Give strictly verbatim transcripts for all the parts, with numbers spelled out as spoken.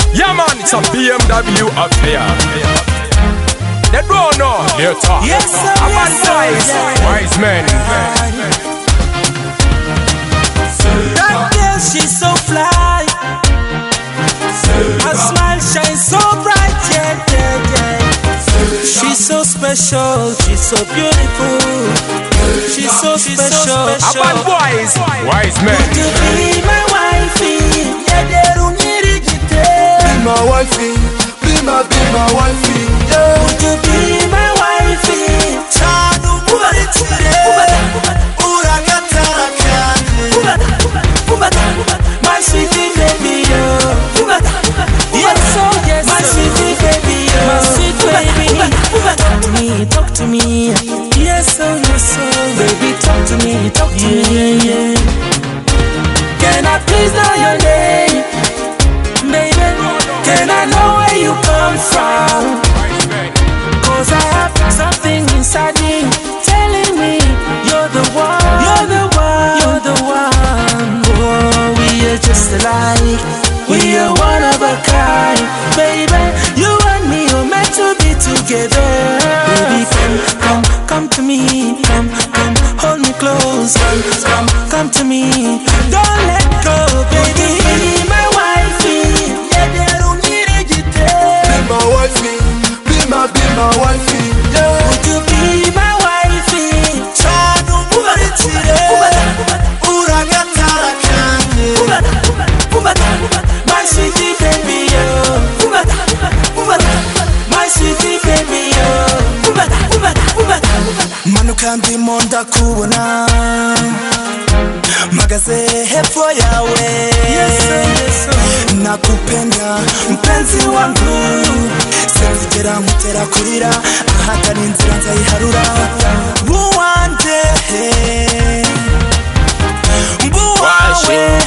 Yeah man, it's a B M W affair. They don't know, they're talk. Yes sir, I'm yes, on wise, wise men. That girl, she's so fly. Her smile shines so bright, yeah, yeah, yeah. She's so special, she's so beautiful. She's so special. I'm on wise, wise men. Would you be my wifey? Yeah, they don't need it. Be my wifey, be my, be my wifey, yeah. Would you be my wifey? Chanu muri chire. Uragatara kanye. My sweetie baby, yo. Yes, oh yes, my sweetie baby, yo. My sweet baby. Talk to me, talk to me. Yes, oh yes, oh baby, talk to me, talk to me, yeah, yeah. Can I please know your name, baby? Can I know where you come from? Cause I have something inside me telling me you're the one, you're the one, you're the one. Oh, we are just alike, we are one of a kind. Baby, you and me are meant to be together. Baby, come, come, come to me. Come, come, hold me close. Come, come, come to me. Don't let go, baby. Be my wifey. Yeah, they don't need it. Be my wifey, be my, be my wifey, yeah. Would you be my wifey? Chanu muri chire. Uragatara kanye. My sweetie baby, yo. My sweetie baby, yo. Manuka ndimo ndakubona, magaze hepfo yawe. Nakupenda mpenzi wangu, sinzigera nkutera kurira, ahatari inzira nzayiharura. Buwanje buwawe.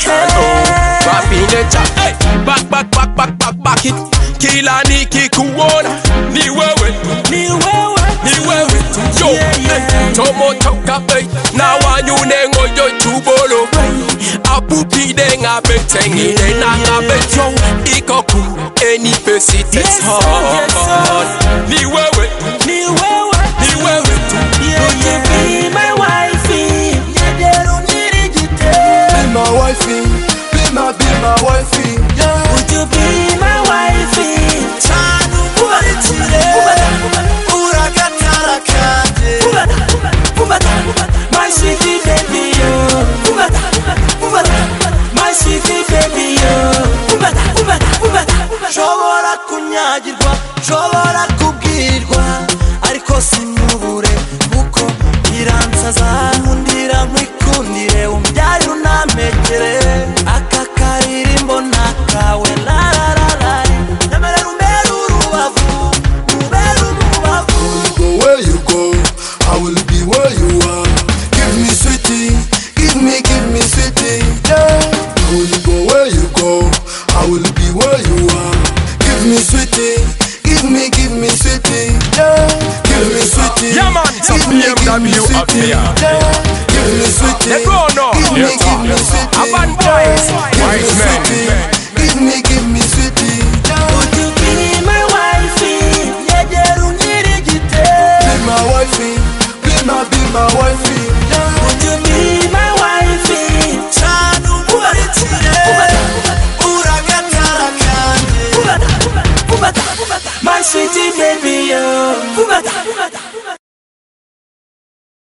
Back, back, back, back, back, back it. Kila nikikuona ni wewe, Ni wewe, ni wewe. Yo, hey, tomo toka bay. Na wanyune ngoyo chubolo. Apupi de nga betengi de na nga betyo. Ikoku any pesit is hard. Ni wewe, ni wewe, ni wewe. would you be my wifey? Yeah, they don't need it. Be my wifey, be my, be my wifey, yeah. Would you be my wifey? Chanu muri chire. Uragatara kanye. My sweetie baby, yo. My sweetie baby, yo. Shobora kunyagirwa, shobora kubwirwa, ariko simubure kuko iransaza nkundira nkwikundire umbyari unamekere. Aka karirimbo nakawe la la la la. Nemerera umbere urubavu, umbere umubavu. Go where you go, I will be where you are. Give me sweetie, give me, give me sweetie, yeah. I will go where you go, I will be where you are. Give me sweetie, give me, give me sweetie, yeah. Give me sweetie, Yeah man, it's a give me, B M give me W sweetie, affair. yeah. Give me sweetie, They don't know, give me, they're give me talk. sweetie, I'm on wise, yeah. wise men. Give me, give me sweetie, yeah. Would you be my wifey? Yeah, they don't need it. Be my wifey, be my, be my wifey, yeah. Would you be my wifey? Chanu muri chire. Uragatara kanye. My sweetie baby, yo.